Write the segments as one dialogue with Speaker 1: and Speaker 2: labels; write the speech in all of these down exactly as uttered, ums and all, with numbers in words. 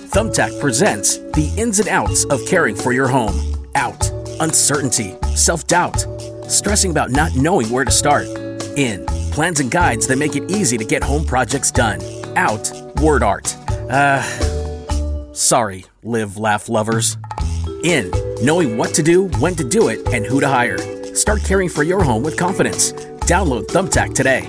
Speaker 1: Thumbtack presents the ins and outs of caring for your home. Out, uncertainty, self-doubt, stressing about not knowing where to start. In, plans and guides that make it easy to get home projects done. Out, word art. Uh, sorry, live, laugh lovers. In, knowing what to do, when to do it, and who to hire. Start caring for your home with confidence. Download Thumbtack today.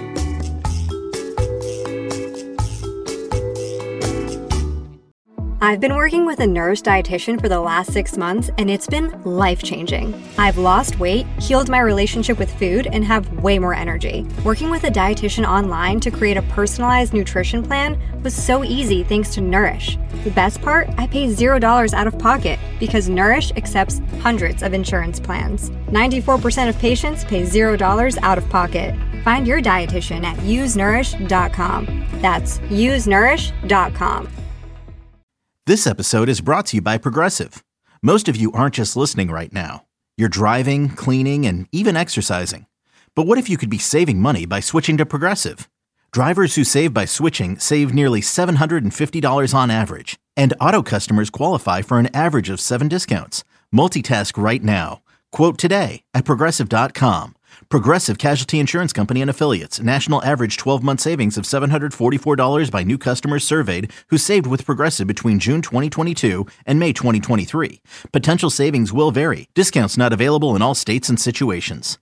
Speaker 2: I've been working with a Nourish dietitian for the last six months, and it's been life-changing. I've lost weight, healed my relationship with food, and have way more energy. Working with a dietitian online to create a personalized nutrition plan was so easy thanks to Nourish. The best part? I pay zero dollars out of pocket because Nourish accepts hundreds of insurance plans. ninety-four percent of patients pay zero dollars out of pocket. Find your dietitian at use nourish dot com. That's use nourish dot com.
Speaker 3: This episode is brought to you by Progressive. Most of you aren't just listening right now. You're driving, cleaning, and even exercising. But what if you could be saving money by switching to Progressive? Drivers who save by switching save nearly seven hundred fifty dollars on average. And auto customers qualify for an average of seven discounts. Multitask right now. Quote today at progressive dot com. Progressive Casualty Insurance Company and Affiliates. National average twelve-month savings of seven hundred forty-four dollars by new customers surveyed who saved with Progressive between June twenty twenty-two and May twenty twenty-three. Potential savings will vary. Discounts not available in all states and situations.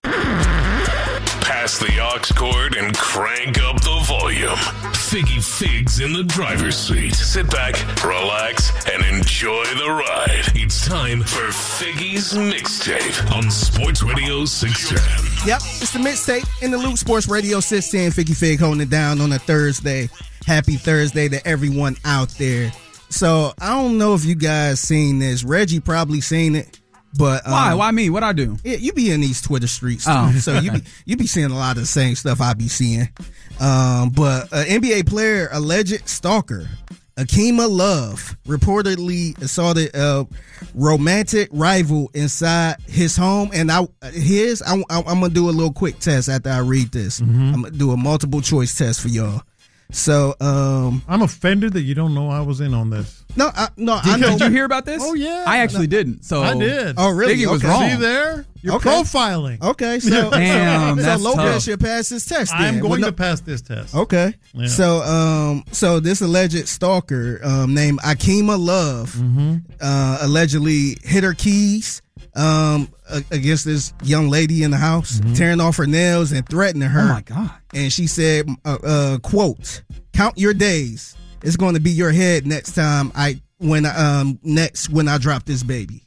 Speaker 4: Pass the aux cord and crank up the volume. Figgy Figs in the driver's seat. Sit back, relax, and enjoy the ride. It's time for Figgy's Mixtape on Sports Radio six ten.
Speaker 5: Yep, it's the Mixtape in the Loop, Sports Radio six ten. Figgy Fig holding it down on a Thursday. Happy Thursday to everyone out there. So, I don't know if you guys seen this. Reggie probably seen it. But um,
Speaker 6: why? Why me? What I do?
Speaker 5: Yeah, you be in these Twitter streets too,
Speaker 6: oh.
Speaker 5: so you be you be seeing a lot of the same stuff I be seeing. Um, but an N B A player, alleged stalker, Akima Love, reportedly assaulted a romantic rival inside his home, and I his I, I, I'm gonna do a little quick test after I read this. Mm-hmm. I'm gonna do a multiple choice test for y'all. So um,
Speaker 7: I'm offended that you don't know I was in on this.
Speaker 5: No, I, no,
Speaker 6: did,
Speaker 5: I know.
Speaker 6: Did you hear about this?
Speaker 7: Oh yeah,
Speaker 6: I actually
Speaker 7: no,
Speaker 6: didn't. So
Speaker 7: I did.
Speaker 5: Oh really?
Speaker 6: Figgy was
Speaker 5: okay.
Speaker 6: wrong.
Speaker 7: See there? You're
Speaker 5: okay.
Speaker 7: profiling.
Speaker 5: Okay, so
Speaker 6: Damn,
Speaker 5: so,
Speaker 6: that's
Speaker 5: so Lopez
Speaker 6: tough.
Speaker 5: should pass this test. Then.
Speaker 7: I'm going
Speaker 5: well, no,
Speaker 7: to pass this test.
Speaker 5: Okay, yeah. so um, so this alleged stalker um, named Akima Love mm-hmm. uh, allegedly hit her keys um, against this young lady in the house, mm-hmm. tearing off her nails and threatening her.
Speaker 6: Oh my god!
Speaker 5: And she said, uh, uh, "quote Count your days. It's going to be your head next time I when I, um next when I drop this baby."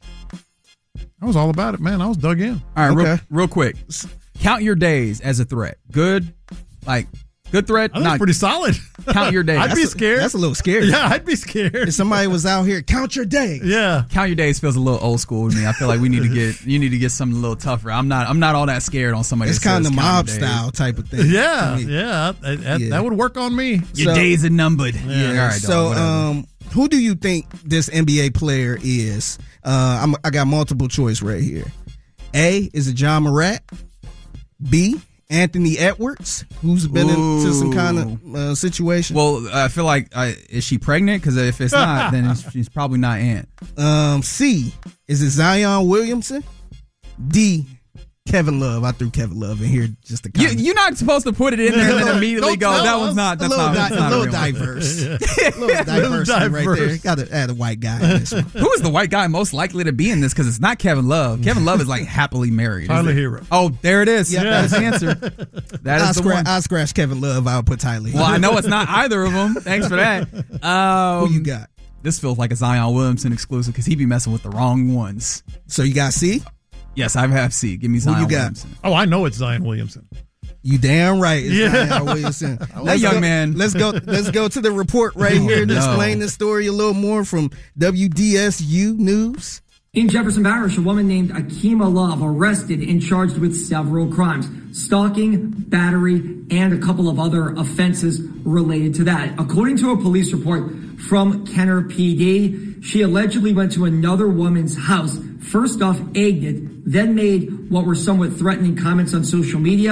Speaker 7: I was all about it, man. I was dug in.
Speaker 6: All right,
Speaker 5: okay.
Speaker 6: real, real quick. Count your days as a threat. Good, like good threat.
Speaker 7: I think it's pretty solid.
Speaker 6: Count your days.
Speaker 7: I'd
Speaker 6: that's
Speaker 7: be
Speaker 6: a,
Speaker 7: scared.
Speaker 5: That's a little scary.
Speaker 7: Yeah, I'd be scared.
Speaker 5: If somebody was out here, count your days.
Speaker 7: Yeah,
Speaker 6: count your days feels a little old school to me. I feel like we need to get you need to get something a little tougher. I'm not I'm not all that scared on somebody.
Speaker 5: It's
Speaker 6: that
Speaker 5: kind
Speaker 6: says
Speaker 5: of
Speaker 6: count
Speaker 5: mob
Speaker 6: your
Speaker 5: style
Speaker 6: days.
Speaker 5: type of thing.
Speaker 7: Yeah, yeah, I, I, yeah, that would work on me.
Speaker 6: Your
Speaker 5: so,
Speaker 6: days are numbered. Yeah.
Speaker 5: yeah.
Speaker 6: All right,
Speaker 5: so,
Speaker 6: dog,
Speaker 5: um, who do you think this N B A player is? Uh, I'm, I got multiple choice right here. A, is it John Morant? B, Anthony Edwards, who's been
Speaker 6: Ooh.
Speaker 5: into some kind of uh, situation.
Speaker 6: Well, I feel like uh, is she pregnant? Because if it's not, then it's, she's probably not Ant.
Speaker 5: Um, C, is it Zion Williamson? D, Kevin Love. I threw Kevin Love in here just to
Speaker 6: You,
Speaker 5: kind of.
Speaker 6: you're not supposed to put it in there and then immediately go,
Speaker 5: no,
Speaker 6: that one's not, that's
Speaker 5: a little,
Speaker 6: not,
Speaker 5: di-
Speaker 6: that's not
Speaker 5: a little
Speaker 6: real.
Speaker 5: diverse. a little diversity right there. Got to add a white guy in this one.
Speaker 6: Who is the white guy most likely to be in this? Because it's not Kevin Love. Kevin Love is like happily married.
Speaker 7: Tyler Hero.
Speaker 6: Oh, there it is.
Speaker 5: Yeah.
Speaker 6: That is the answer. That is
Speaker 5: I
Speaker 6: the
Speaker 5: scratch,
Speaker 6: one.
Speaker 5: I scratch Kevin Love. I'll put Tyler Hero.
Speaker 6: Well, I know it's not either of them. Thanks for that. Um,
Speaker 5: Who you got?
Speaker 6: This feels like a Zion Williamson exclusive because he be messing with the wrong ones.
Speaker 5: So you got C?
Speaker 6: Yes, I have C. Give me Zion
Speaker 5: Who you got?
Speaker 6: Williamson.
Speaker 7: Oh, I know it's Zion Williamson.
Speaker 5: You damn right. It's
Speaker 7: Yeah.
Speaker 5: Zion Williamson.
Speaker 6: That young
Speaker 5: go,
Speaker 6: man.
Speaker 5: Let's go. Let's go to the report right here to
Speaker 6: no.
Speaker 5: explain this story a little more from W D S U News.
Speaker 8: In Jefferson Parish, a woman named Akima Love arrested and charged with several crimes: stalking, battery, and a couple of other offenses related to that. According to a police report from Kenner P D, she allegedly went to another woman's house, first off egged it, then made what were somewhat threatening comments on social media,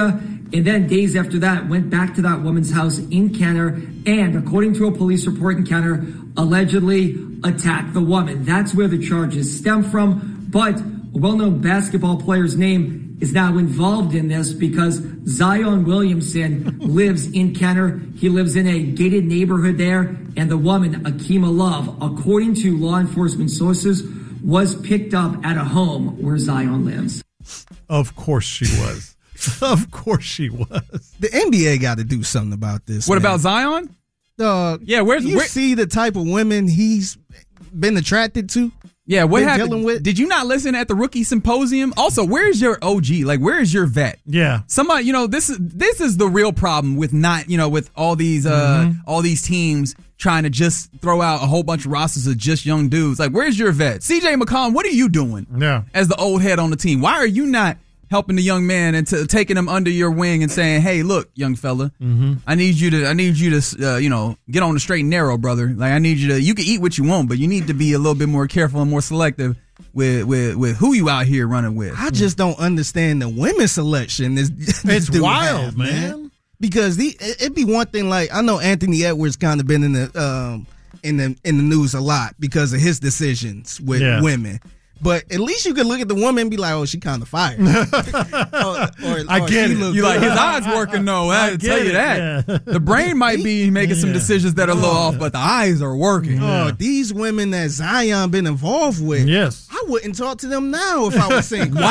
Speaker 8: and then days after that went back to that woman's house in Kenner and, according to a police report in Kenner, allegedly attacked the woman. That's where the charges stem from, but a well-known basketball player's name is now involved in this because Zion Williamson lives in Kenner. He lives in a gated neighborhood there, and the woman, Akima Love, according to law enforcement sources, was picked up at a home where Zion lives.
Speaker 7: Of course she was. Of course she was.
Speaker 5: The N B A got to do something about this.
Speaker 6: What
Speaker 5: man.
Speaker 6: about Zion?
Speaker 5: Dog.
Speaker 6: Yeah, where's
Speaker 5: you
Speaker 6: where,
Speaker 5: see the type of women he's been attracted to?
Speaker 6: Yeah, what
Speaker 5: been
Speaker 6: happened?
Speaker 5: dealing with?
Speaker 6: Did you not listen at the rookie symposium? Also, where's your O G? Like, where is your vet?
Speaker 7: Yeah.
Speaker 6: Somebody, you know, this is this is the real problem with not, you know, with all these uh
Speaker 7: mm-hmm.
Speaker 6: all these teams trying to just throw out a whole bunch of rosters of just young dudes. Like, where's your vet? C J McCollum, what are you doing?
Speaker 7: Yeah.
Speaker 6: As the old head on the team, why are you not helping the young man and to, taking him under your wing and saying, "Hey, look, young fella,
Speaker 7: mm-hmm.
Speaker 6: I need you to, I need you to, uh, you know, get on the straight and narrow, brother. Like, I need you to, you can eat what you want, but you need to be a little bit more careful and more selective with with with who you out here running with."
Speaker 5: I just don't understand the women's selection. This, this
Speaker 7: It's
Speaker 5: dude
Speaker 7: wild,
Speaker 5: have,
Speaker 7: man.
Speaker 5: Because the it, it'd be one thing. Like, I know Anthony Edwards kind of been in the um in the in the news a lot because of his decisions with
Speaker 7: Yeah.
Speaker 5: women. But at least you could look at the woman and be like, "Oh, she kind of fired." or, or,
Speaker 7: I
Speaker 5: or
Speaker 7: get
Speaker 5: she
Speaker 7: it.
Speaker 5: look
Speaker 6: You like
Speaker 5: good.
Speaker 6: his eyes working though. I,
Speaker 7: I
Speaker 6: tell
Speaker 7: get
Speaker 6: you
Speaker 7: it,
Speaker 6: that.
Speaker 7: yeah.
Speaker 6: The brain might be making some
Speaker 7: Yeah.
Speaker 6: decisions that are a little off, but the eyes are working.
Speaker 5: Oh, these women that Zion been involved with.
Speaker 7: Yes.
Speaker 5: I wouldn't talk to them now if I was single.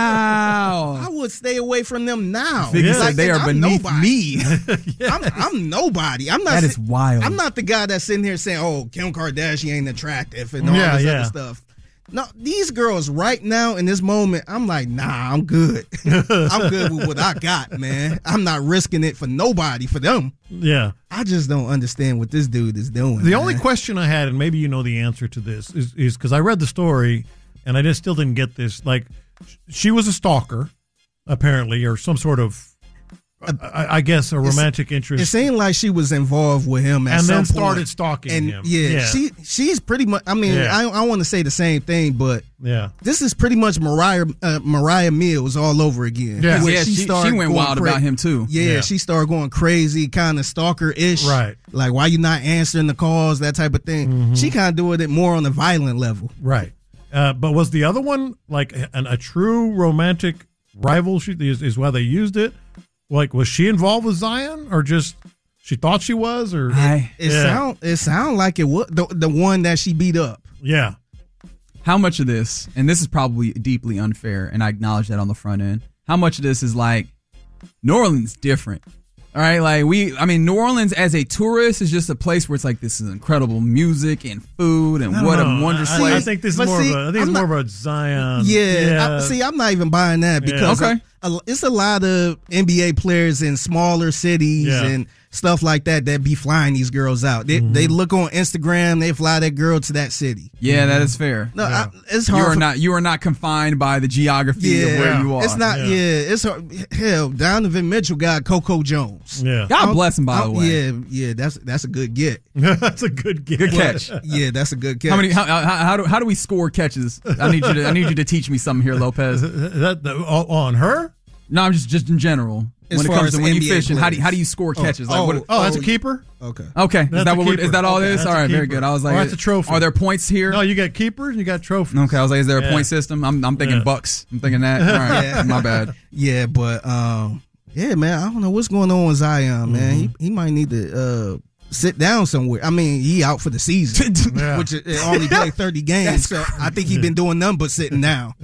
Speaker 6: Wow.
Speaker 5: I would stay away from them now.
Speaker 6: Figgy
Speaker 7: Yeah.
Speaker 6: said they are
Speaker 5: I'm
Speaker 6: beneath
Speaker 5: nobody.
Speaker 6: me.
Speaker 5: I'm, I'm nobody. I'm not.
Speaker 6: That is
Speaker 5: si-
Speaker 6: wild.
Speaker 5: I'm not the guy that's sitting here saying, "Oh, Kim Kardashian ain't attractive" and all
Speaker 7: Yeah,
Speaker 5: this
Speaker 7: yeah.
Speaker 5: other stuff. No, these girls right now in this moment, I'm like, nah, I'm good. I'm good with what I got, man. I'm not risking it for nobody, for them.
Speaker 7: Yeah.
Speaker 5: I just don't understand what this dude is doing.
Speaker 7: The
Speaker 5: man.
Speaker 7: only question I had, and maybe you know the answer to this, is is because I read the story and I just still didn't get this. Like, sh- she was a stalker, apparently, or some sort of, I, I guess, a romantic interest.
Speaker 5: It seemed like she was involved with him at
Speaker 7: And
Speaker 5: some
Speaker 7: then
Speaker 5: point.
Speaker 7: started stalking
Speaker 5: and
Speaker 7: him.
Speaker 5: Yeah,
Speaker 7: Yeah.
Speaker 5: she she's pretty much. I mean,
Speaker 7: Yeah.
Speaker 5: I I want to say the same thing, but
Speaker 7: Yeah.
Speaker 5: this is pretty much Mariah uh, Mariah Mills all over again.
Speaker 7: Yeah.
Speaker 5: Where
Speaker 6: Yeah, she- she
Speaker 5: started
Speaker 6: went
Speaker 5: going
Speaker 6: wild about him, too.
Speaker 5: Yeah,
Speaker 7: Yeah.
Speaker 5: she started going crazy, kind of stalker ish.
Speaker 7: Right.
Speaker 5: Like, why you not answering the calls, that type of thing.
Speaker 7: Mm-hmm.
Speaker 5: She kind of doing it more on the violent level.
Speaker 7: Right. Uh, but was the other one like an, a true romantic rival? She, is, is why they used it? Like, was she involved with Zion, or just she thought she was? Or
Speaker 6: I,
Speaker 5: It
Speaker 7: Yeah.
Speaker 5: sound it sound like it was the the one that she beat up.
Speaker 7: yeah,
Speaker 6: how much of this, and this is probably deeply unfair, and I acknowledge that on the front end, how much of this is like New Orleans different? All right, like we, I mean, New Orleans as a tourist is just a place where it's like this is incredible music and food and
Speaker 7: I don't
Speaker 6: what
Speaker 7: know.
Speaker 6: a wondrous
Speaker 7: I,
Speaker 6: place.
Speaker 7: I think this is
Speaker 5: But
Speaker 7: more
Speaker 5: see,
Speaker 7: of a. I think
Speaker 5: I'm
Speaker 7: it's
Speaker 5: not-
Speaker 7: more of a Zion.
Speaker 5: Yeah, I, see, I'm not even buying that because
Speaker 6: Okay.
Speaker 5: a, a, it's a lot of N B A players in smaller cities
Speaker 7: Yeah.
Speaker 5: and stuff like that that be flying these girls out. They,
Speaker 7: Mm-hmm.
Speaker 5: they look on Instagram, they fly that girl to that city.
Speaker 6: Yeah, that is fair.
Speaker 5: No, I, it's
Speaker 6: You
Speaker 5: hard.
Speaker 6: are
Speaker 5: for-
Speaker 6: not you are not confined by the geography
Speaker 5: yeah,
Speaker 6: of where you are.
Speaker 5: It's not.
Speaker 7: Yeah.
Speaker 5: Yeah, it's hard. Hell, Donovan Mitchell got Coco Jones.
Speaker 7: Yeah,
Speaker 6: God
Speaker 5: I'm-
Speaker 6: bless him, by the
Speaker 5: I'm-
Speaker 6: way.
Speaker 5: Yeah, yeah, that's that's a good get.
Speaker 7: that's a good get.
Speaker 6: Good catch.
Speaker 5: Yeah, that's a good catch.
Speaker 6: How many? How, how, how do how do we score catches? I need you to I need you to teach me something here, Lopez.
Speaker 7: that, that on her?
Speaker 6: No, I'm just just in general.
Speaker 5: As
Speaker 6: when it
Speaker 5: far
Speaker 6: comes
Speaker 5: as
Speaker 6: to when you
Speaker 5: N B A
Speaker 6: fishing, how do you, how do you
Speaker 5: players.
Speaker 6: score
Speaker 5: Oh,
Speaker 6: catches? Like
Speaker 5: oh,
Speaker 6: what?
Speaker 7: Oh, that's
Speaker 5: Oh,
Speaker 7: a keeper.
Speaker 5: Okay.
Speaker 6: Okay, is
Speaker 7: That's
Speaker 6: that
Speaker 7: a
Speaker 6: what we're,
Speaker 7: keeper.
Speaker 6: is that all
Speaker 7: Okay,
Speaker 6: this?
Speaker 7: that's
Speaker 6: All
Speaker 7: a
Speaker 6: right, very
Speaker 7: keeper.
Speaker 6: good. I was like,
Speaker 7: Oh, that's a trophy.
Speaker 6: Are there points here?
Speaker 7: No, you got keepers and you got trophies.
Speaker 6: Okay, I was like, is there a
Speaker 7: Yeah.
Speaker 6: point system? I'm I'm thinking
Speaker 7: Yeah.
Speaker 6: bucks. I'm thinking that. All right,
Speaker 5: Yeah.
Speaker 6: my bad.
Speaker 5: Yeah, but um, yeah, man, I don't know what's going on with Zion, man.
Speaker 7: Mm-hmm.
Speaker 5: He he might need to uh sit down somewhere. I mean, he out for the season,
Speaker 7: Yeah.
Speaker 5: which it only played thirty games. So I think he been doing nothing but sitting down.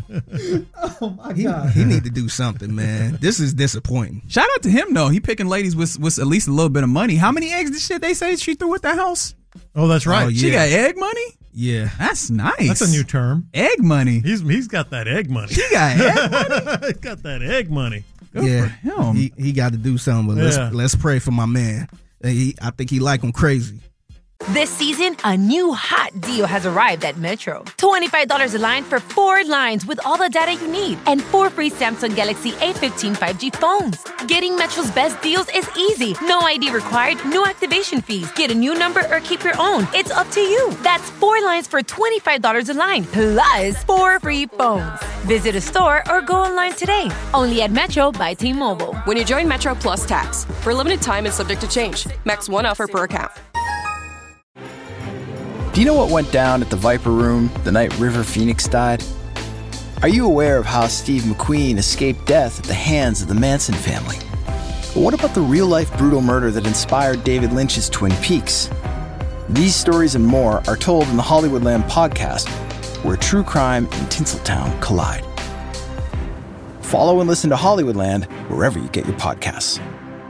Speaker 5: Oh my god, he, he need to do something, man. This is disappointing.
Speaker 6: Shout out to him though. He picking ladies with with at least a little bit of money. How many eggs did shit they say she threw at the house?
Speaker 7: Oh, that's right.
Speaker 5: Oh, yeah.
Speaker 6: She got egg money.
Speaker 5: Yeah,
Speaker 6: That's nice.
Speaker 7: That's a new term.
Speaker 6: egg money.
Speaker 7: He's he's got that egg money.
Speaker 6: He got egg money.
Speaker 7: He's got that egg money.
Speaker 6: Good
Speaker 5: yeah,
Speaker 6: for him.
Speaker 5: he he got to do something. But
Speaker 7: Yeah.
Speaker 5: let's let's pray for my man. He, I think he like him crazy.
Speaker 9: This season, a new hot deal has arrived at Metro. twenty-five dollars a line for four lines with all the data you need and four free Samsung Galaxy A fifteen five G phones. Getting Metro's best deals is easy. No I D required, no activation fees. Get a new number or keep your own. It's up to you. That's four lines for twenty-five dollars a line, plus four free phones. Visit a store or go online today. Only at Metro by T-Mobile.
Speaker 10: When you join Metro Plus Tax. For a limited time and subject to change. Max one offer per account.
Speaker 11: Do you know what went down at the Viper Room the night River Phoenix died? Are you aware of how Steve McQueen escaped death at the hands of the Manson family? But what about the real-life brutal murder that inspired David Lynch's Twin Peaks? These stories and more are told in the Hollywoodland podcast, where true crime and Tinseltown collide. Follow and listen to Hollywoodland wherever you get your podcasts.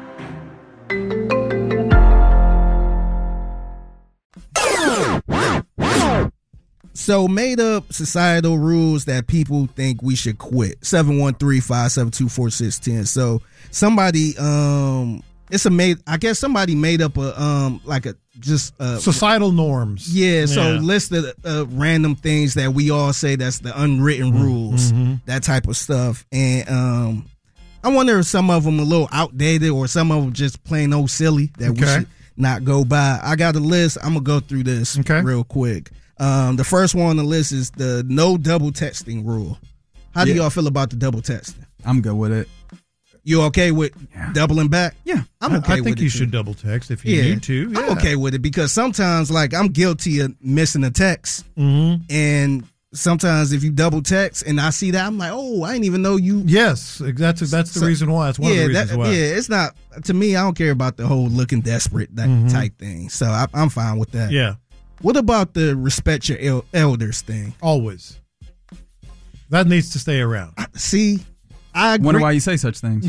Speaker 5: So made up societal rules that people think we should quit. seven one three, five seven two, four six one zero. So somebody, um, it's a made, I guess somebody made up a, um, like a, just, uh,
Speaker 7: societal norms.
Speaker 5: Yeah. So
Speaker 7: Yeah.
Speaker 5: list of uh, random things that we all say that's the unwritten
Speaker 7: Mm-hmm.
Speaker 5: rules,
Speaker 7: Mm-hmm.
Speaker 5: that type of stuff. And, um, I wonder if some of them a little outdated or some of them just plain old silly that we
Speaker 7: Okay.
Speaker 5: should not go by. I got a list. I'm gonna go through this
Speaker 7: Okay.
Speaker 5: real quick. Um, the first one on the list is the no double texting rule. How do
Speaker 6: Yeah.
Speaker 5: y'all feel about the double texting?
Speaker 6: I'm good with it.
Speaker 5: You okay with
Speaker 6: Yeah.
Speaker 5: doubling back?
Speaker 6: Yeah.
Speaker 5: I'm okay
Speaker 7: I
Speaker 5: with
Speaker 7: think
Speaker 5: it
Speaker 7: you
Speaker 5: too.
Speaker 7: should double text if you
Speaker 5: Yeah.
Speaker 7: need to.
Speaker 5: I'm okay with it because sometimes, like, I'm guilty of missing a text,
Speaker 7: Mm-hmm.
Speaker 5: and sometimes if you double text and I see that, I'm like, oh, I didn't even know you.
Speaker 7: Yes, that's that's the
Speaker 5: So-
Speaker 7: reason why. It's one
Speaker 5: yeah,
Speaker 7: of the reasons
Speaker 5: that,
Speaker 7: why.
Speaker 5: yeah, it's not to me. I don't care about the whole looking desperate that
Speaker 7: Mhm.
Speaker 5: type thing. So I, I'm fine with that.
Speaker 7: Yeah,
Speaker 5: What about the respect your el- elders thing?
Speaker 7: always. That needs to stay around.
Speaker 5: See, I agree.
Speaker 6: Wonder why you say such things.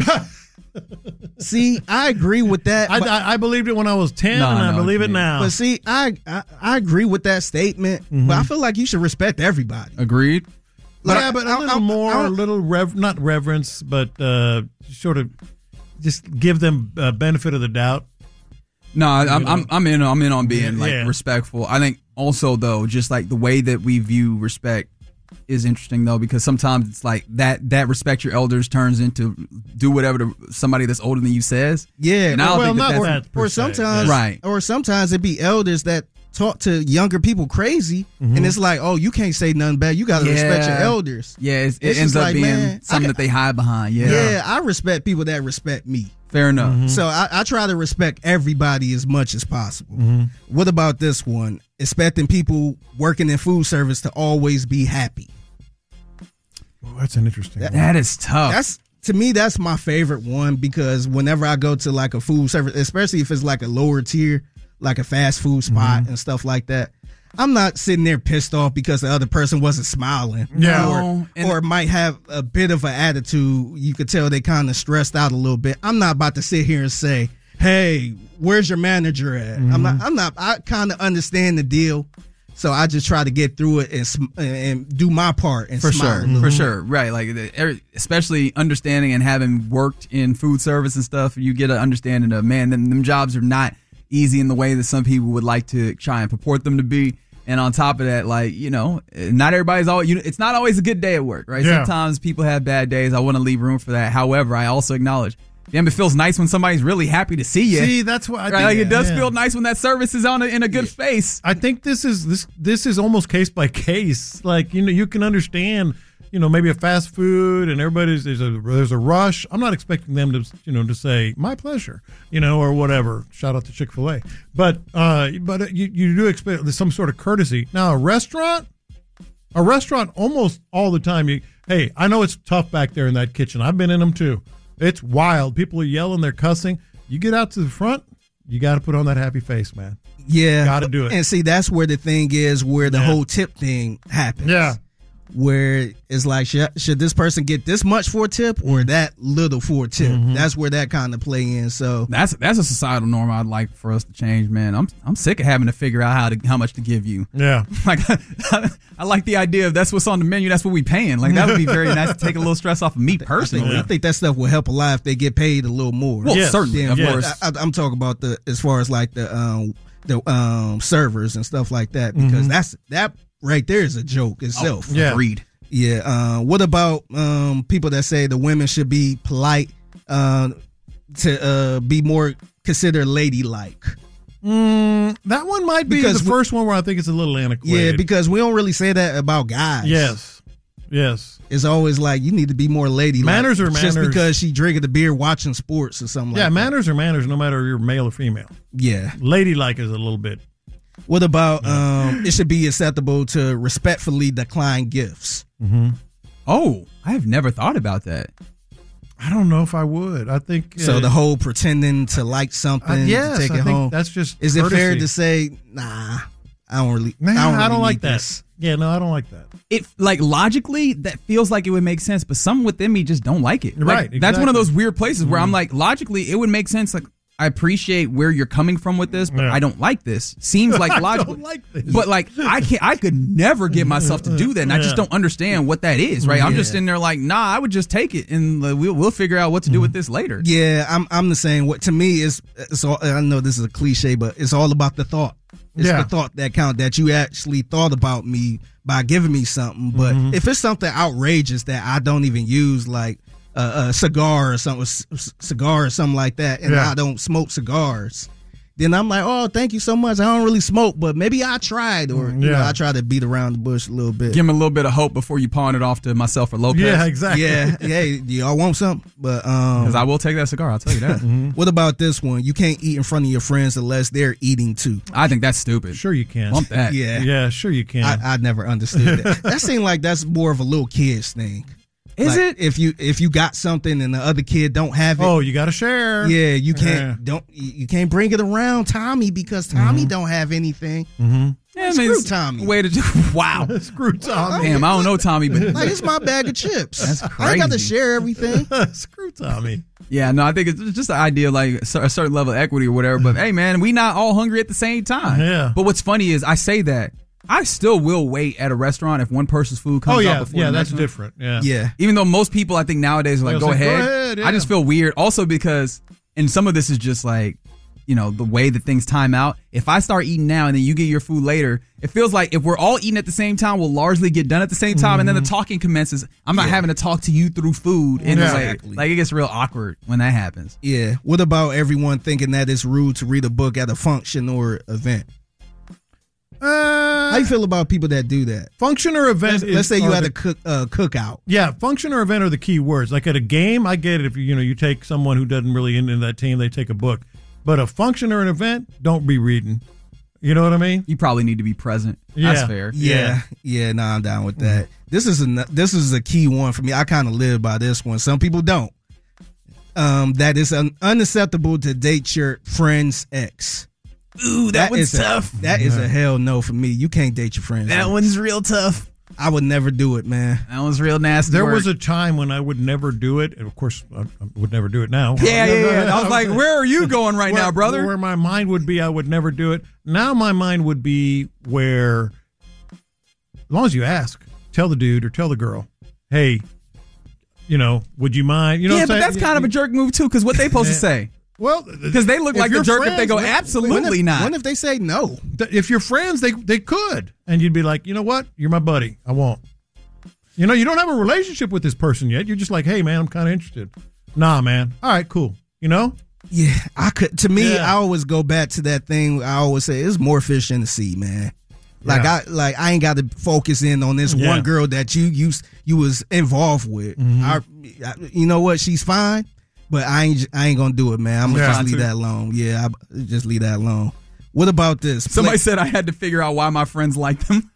Speaker 5: See, I agree with that.
Speaker 7: I,
Speaker 5: but,
Speaker 7: I, I believed it when I was ten,
Speaker 6: No,
Speaker 7: and I
Speaker 6: no,
Speaker 7: believe it
Speaker 6: yeah.
Speaker 7: now.
Speaker 5: but see, I, I I agree with that statement.
Speaker 7: Mm-hmm.
Speaker 5: But I feel like you should respect everybody.
Speaker 6: Agreed.
Speaker 5: Like,
Speaker 7: yeah, but a
Speaker 5: I-
Speaker 7: little
Speaker 5: I-
Speaker 7: more,
Speaker 5: I-
Speaker 7: a little rev, not reverence, but uh, sort of just give them uh, benefit of the doubt.
Speaker 6: No, I, I'm, I'm I'm in I'm in on being like
Speaker 7: Yeah.
Speaker 6: respectful. I think also though, just like the way that we view respect is interesting though, because sometimes it's like that that respect your elders turns into do whatever the, somebody that's older than you says.
Speaker 5: Yeah,
Speaker 6: And I don't
Speaker 7: well,
Speaker 6: think that
Speaker 7: not
Speaker 6: that's-
Speaker 7: that per
Speaker 5: or
Speaker 7: se,
Speaker 5: sometimes,
Speaker 7: yeah.
Speaker 6: Right.
Speaker 5: Or sometimes it be elders that talk to younger people crazy,
Speaker 7: Mm-hmm.
Speaker 5: and it's like, oh, you can't say nothing bad. You got to respect your
Speaker 6: Yeah.
Speaker 5: elders.
Speaker 6: Yeah, it's, it
Speaker 5: It's
Speaker 6: ends
Speaker 5: just
Speaker 6: up
Speaker 5: like,
Speaker 6: being
Speaker 5: man, I
Speaker 6: something
Speaker 5: got-
Speaker 6: that they hide behind. Yeah,
Speaker 5: Yeah, I respect people that respect me.
Speaker 6: fair enough.
Speaker 7: Mm-hmm.
Speaker 5: So I, I try to respect everybody as much as possible.
Speaker 7: Mm-hmm.
Speaker 5: What about this one? Expecting people working in food service to always be happy.
Speaker 7: Well, that's an interesting one.
Speaker 6: That is tough.
Speaker 5: That's to me, that's my favorite one because whenever I go to like a food service, especially if it's like a lower tier, like a fast food spot and stuff like that, I'm not sitting there pissed off because the other person wasn't smiling.
Speaker 7: Yeah.
Speaker 5: Or,
Speaker 6: No, and-
Speaker 5: or might have a bit of an attitude. You could tell they kind of stressed out a little bit. I'm not about to sit here and say, hey, where's your manager at? I'm not, I'm not, I kind of understand the deal. So I just try to get through it and sm- and do my part and
Speaker 6: For
Speaker 5: smile.
Speaker 6: sure,
Speaker 5: a little
Speaker 6: for
Speaker 5: bit.
Speaker 6: sure, right? Like, the- every- especially understanding and having worked in food service and stuff, you get an understanding of man, them, them jobs are not easy in the way that some people would like to try and purport them to be. And on top of that, like, you know, not everybody's always, you know, it's not always a good day at work, right?
Speaker 7: Yeah.
Speaker 6: Sometimes people have bad days. I want to leave room for that. However, I also acknowledge, damn, it feels nice when somebody's really happy to see you.
Speaker 7: See, that's what I
Speaker 6: right?
Speaker 7: think.
Speaker 6: Like, it does
Speaker 7: yeah.
Speaker 6: feel nice when that service is on a, in a good space.
Speaker 7: I think this is this this is almost case by case. Like, you know, you can understand, you know, maybe a fast food and everybody's there's a there's a rush. I'm not expecting them to, you know, to say my pleasure, you know, or whatever. Shout out to Chick-fil-A. But uh, but you you do expect there's some sort of courtesy. Now a restaurant, a restaurant almost all the time. You hey, I know it's tough back there in that kitchen. I've been in them too. It's wild. People are yelling, they're cussing. You get out to the front, you got to put on that happy face, man.
Speaker 5: Yeah.
Speaker 7: Gotta do it.
Speaker 5: And see, that's where the thing is where the
Speaker 7: Yeah.
Speaker 5: whole tip thing happens.
Speaker 7: Yeah.
Speaker 5: Where it's like, should, should this person get this much for a tip or that little for a tip?
Speaker 7: Mm-hmm.
Speaker 5: That's where that kind of play in. So
Speaker 6: That's that's a societal norm I'd like for us to change, man. I'm I'm sick of having to figure out how to how much to give you.
Speaker 7: Yeah.
Speaker 6: Like, I like the idea of that's what's on the menu, that's what we paying. Like, that would be very nice to take a little stress off of me
Speaker 5: I think,
Speaker 6: personally.
Speaker 5: I think that stuff will help a lot if they get paid a little more.
Speaker 6: Well,
Speaker 7: Yes.
Speaker 6: certainly,
Speaker 5: Then
Speaker 6: of
Speaker 5: what-
Speaker 6: course.
Speaker 5: I, I'm talking about the as far as like the um, the um, servers and stuff like that, because
Speaker 7: Mm-hmm.
Speaker 5: that's that right there is a joke itself.
Speaker 6: Oh,
Speaker 7: Yeah.
Speaker 6: Agreed.
Speaker 5: Yeah. Uh, what about um, people that say the women should be polite uh, to uh, be more considered ladylike?
Speaker 7: Mm, that one might be
Speaker 5: Because
Speaker 7: the
Speaker 5: we-
Speaker 7: first one where I think it's a little antiquated.
Speaker 5: Yeah, because we don't really say that about guys.
Speaker 7: yes, yes.
Speaker 5: It's always like you need to be more ladylike.
Speaker 7: Manners are
Speaker 5: Just
Speaker 7: manners.
Speaker 5: because she drinking the beer watching sports or something
Speaker 7: Yeah,
Speaker 5: like
Speaker 7: manners are manners, no matter if you're male or female.
Speaker 5: that. Yeah.
Speaker 7: Ladylike is a little bit.
Speaker 5: What about um, it should be acceptable to respectfully decline gifts?
Speaker 6: Oh, I have never thought about that.
Speaker 7: I don't know if I would. I think
Speaker 5: So
Speaker 7: uh,
Speaker 5: the whole pretending to like something
Speaker 7: uh, yes,
Speaker 5: to take
Speaker 7: I
Speaker 5: it
Speaker 7: think
Speaker 5: home.
Speaker 7: that's just.
Speaker 5: Is it fair
Speaker 7: courtesy.
Speaker 5: to say, nah, I don't really,
Speaker 7: Nah,
Speaker 5: I don't,
Speaker 7: I
Speaker 5: really
Speaker 7: don't like
Speaker 5: need
Speaker 7: that.
Speaker 5: this.
Speaker 7: Yeah, no, I don't like that.
Speaker 6: It like logically that feels like it would make sense, but some within me just don't like it. Like,
Speaker 7: Right,
Speaker 6: That's one
Speaker 7: exactly.
Speaker 6: of those weird places where I'm like, logically, it would make sense. Like, I appreciate where you're coming from with this, but
Speaker 7: Yeah.
Speaker 6: I don't like this. Seems like
Speaker 7: I
Speaker 6: logically.
Speaker 7: don't like this.
Speaker 6: But like I can't, I could never get myself to do that, and I just
Speaker 7: Yeah.
Speaker 6: don't understand what that is. Right? I'm just
Speaker 5: Yeah.
Speaker 6: in there like, nah, I would just take it, and uh, we'll we'll figure out what to do with this later.
Speaker 5: Yeah, I'm I'm the same. What to me is, it's all, I know this is a cliche, but it's all about the thought. It's
Speaker 7: Yeah.
Speaker 5: the thought that count, that you actually thought about me by giving me something. But
Speaker 7: Mm-hmm.
Speaker 5: if it's something outrageous that I don't even use, like a, a cigar or something, c- cigar or something like that, and
Speaker 7: Yeah.
Speaker 5: I don't smoke cigars, then I'm like, oh, thank you so much. I don't really smoke, but maybe I tried, or you know,
Speaker 7: Yeah.
Speaker 5: I try to beat around the bush a little bit.
Speaker 6: Give him a little bit of hope before you pawn it off to myself or Lopez.
Speaker 7: Yeah, exactly.
Speaker 5: Yeah, hey, do y'all want something? But um,
Speaker 6: Because I will take that cigar. I'll tell you that.
Speaker 5: what about this one? You can't eat in front of your friends unless they're eating too.
Speaker 6: I think that's stupid.
Speaker 7: Sure you can.
Speaker 6: Bump that.
Speaker 5: Yeah,
Speaker 7: Yeah, sure you can.
Speaker 5: I, I never understood that. That seemed like that's more of a little kid's thing.
Speaker 6: Is
Speaker 5: Like,
Speaker 6: it?
Speaker 5: If you if you got something and the other kid don't have it,
Speaker 7: oh, you got to share.
Speaker 5: yeah, you can't
Speaker 7: Yeah.
Speaker 5: don't you you can't bring it around Tommy because Tommy don't have anything.
Speaker 6: Yeah, I mean,
Speaker 5: Screw
Speaker 6: it's-
Speaker 5: Tommy.
Speaker 6: Way to do. Wow.
Speaker 7: Screw Tommy.
Speaker 6: Damn, I don't know Tommy, but
Speaker 5: Like it's my bag of chips.
Speaker 6: That's
Speaker 5: I ain't got to
Speaker 6: crazy.
Speaker 5: share everything.
Speaker 7: Screw Tommy.
Speaker 6: yeah, no, I think it's just the idea of like a certain level of equity or whatever. But hey, man, we not all hungry at the same time.
Speaker 7: Yeah.
Speaker 6: But what's funny is I say that I still will wait at a restaurant if one person's food comes
Speaker 7: Oh
Speaker 6: out
Speaker 7: yeah,
Speaker 6: before
Speaker 7: yeah,
Speaker 6: the
Speaker 7: that's
Speaker 6: next one.
Speaker 7: different. Yeah.
Speaker 5: Yeah.
Speaker 6: Even though most people, I think nowadays are like,
Speaker 7: They'll
Speaker 6: go
Speaker 7: say,
Speaker 6: ahead.
Speaker 7: "Go ahead, yeah."
Speaker 6: I just feel weird. Also because, and some of this is just like, you know, the way that things time out. If I start eating now and then you get your food later, it feels like if we're all eating at the same time, we'll largely get done at the same time. And then the talking commences. I'm not having to talk to you through food. And it's
Speaker 7: Yeah.
Speaker 6: like,
Speaker 5: Exactly.
Speaker 6: like it gets real awkward when that happens.
Speaker 5: Yeah. What about everyone thinking that it's rude to read a book at a function or event?
Speaker 7: Uh,
Speaker 5: How you feel about people that do that?
Speaker 7: function or event?
Speaker 5: Let's,
Speaker 7: is,
Speaker 5: let's say you
Speaker 7: are
Speaker 5: had
Speaker 7: the-
Speaker 5: a cook uh, cookout.
Speaker 7: Yeah, function or event are the key words. Like at a game, I get it if you you know you take someone who doesn't really into that team, they take a book. But a function or an event, don't be reading. You know what I mean?
Speaker 6: You probably need to be present.
Speaker 7: Yeah.
Speaker 6: That's fair.
Speaker 5: Yeah, yeah, nah, I'm down with that. This is a this is a key one for me. I kind of live by this one. Some people don't. Um, that is un- unacceptable to date your friend's ex.
Speaker 6: Ooh, that, one's
Speaker 5: is a-
Speaker 6: tough.
Speaker 5: that is a hell no for me. You can't date your friend's
Speaker 6: that
Speaker 5: ex.
Speaker 6: one's real tough.
Speaker 5: I would never do it, man.
Speaker 6: That one's real nasty.
Speaker 7: There
Speaker 6: work.
Speaker 7: was a time when I would never do it, and of course I, I would never do it now.
Speaker 6: Yeah, yeah, yeah. I was like, where are you going right
Speaker 7: where,
Speaker 6: now, brother?
Speaker 7: Where my mind would be, I would never do it. Now my mind would be where, as long as you ask, tell the dude or tell the girl, hey, you know, would you mind? You know,
Speaker 6: yeah,
Speaker 7: what
Speaker 6: but
Speaker 7: I'm
Speaker 6: that's
Speaker 7: saying?
Speaker 6: kind of a jerk move too, because what they supposed to
Speaker 7: Yeah.
Speaker 6: say?
Speaker 7: Well,
Speaker 6: Because they look
Speaker 7: if
Speaker 6: like the
Speaker 7: you're
Speaker 6: jerk if they
Speaker 7: friends,
Speaker 6: go,
Speaker 7: what-
Speaker 6: absolutely
Speaker 5: What if,
Speaker 6: not.
Speaker 5: what if they say no?
Speaker 7: th- if you're friends, they they could, and you'd be like, you know what, you're my buddy, I won't. You know, you don't have a relationship with this person yet. You're just like, hey man, I'm kind of interested. Nah, man. All right, cool. You know.
Speaker 5: Yeah, I could. To me,
Speaker 7: Yeah.
Speaker 5: I always go back to that thing. I always say it's more fish in the sea, man. Like
Speaker 7: Yeah.
Speaker 5: I like I ain't got to focus in on this
Speaker 7: Yeah.
Speaker 5: one girl that you used you was involved with.
Speaker 7: Mm-hmm.
Speaker 5: I, I, you know what? She's fine, but I ain't I ain't gonna do it, man. I'm gonna
Speaker 7: Yeah.
Speaker 5: just leave that alone. Yeah, I, just leave that alone. What about this?
Speaker 6: Somebody
Speaker 5: Play-
Speaker 6: said I had to figure out why my friends like them.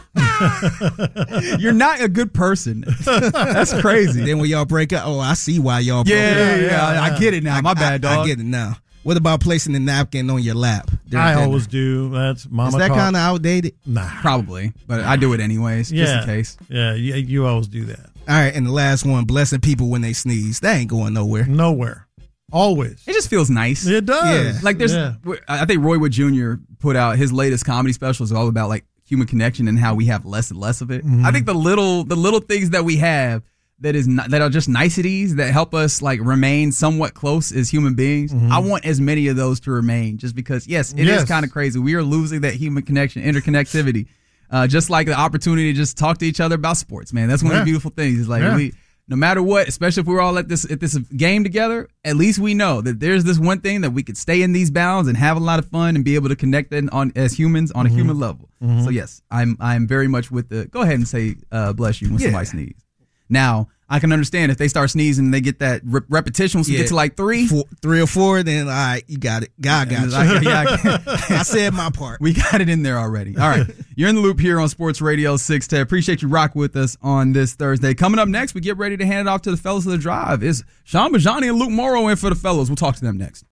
Speaker 6: You're not a good person. That's crazy.
Speaker 5: Then when y'all break up, oh, I see why y'all. broke
Speaker 6: Yeah,
Speaker 5: up.
Speaker 6: yeah, yeah, I get it now. My bad,
Speaker 5: I,
Speaker 6: dog.
Speaker 5: I get it now. What about placing the napkin on your lap? during
Speaker 7: I
Speaker 5: dinner?
Speaker 7: always do. That's mama.
Speaker 5: Is that
Speaker 7: talk.
Speaker 5: kind of outdated?
Speaker 7: Nah.
Speaker 6: Probably, but I do it anyways, just
Speaker 7: Yeah.
Speaker 6: in case.
Speaker 7: Yeah, you, you always do that.
Speaker 5: All right, and the last one, blessing people when they sneeze. That ain't going nowhere.
Speaker 7: Nowhere. Always.
Speaker 6: It just feels nice.
Speaker 7: It does.
Speaker 5: Yeah.
Speaker 6: Like there's,
Speaker 7: Yeah.
Speaker 6: I think Roy Wood Junior put out his latest comedy special is all about like human connection and how we have less and less of it.
Speaker 7: Mm-hmm.
Speaker 6: I think the little, the little things that we have that is not, that are just niceties that help us like remain somewhat close as human beings. Mm-hmm. I want as many of those to remain, just because yes, it yes. is kind of crazy. We are losing that human connection, interconnectivity, uh, just like the opportunity to just talk to each other about sports. Man, that's one yeah. of the beautiful things. It's like yeah. we, no matter what, especially if we're all at this at this game together, at least we know that there's this one thing that we could stay in these bounds and have a lot of fun and be able to connect in on as humans on mm-hmm. a human level. Mm-hmm. So yes, I'm I'm very much with the. Go ahead and say uh, bless you when yeah. somebody sneezes. Now, I can understand if they start sneezing and they get that re- repetition, once we yeah. get to like three.
Speaker 5: Four, three or four, then all right, you got it. God got you.
Speaker 6: I, yeah, I,
Speaker 5: I said my part.
Speaker 6: We got it in there already. All right. You're in the loop here on Sports Radio six ten. Appreciate you rocking with us on this Thursday. Coming up next, we get ready to hand it off to the fellas of the drive. Is Sean Bajani and Luke Morrow in for the fellas. We'll talk to them next.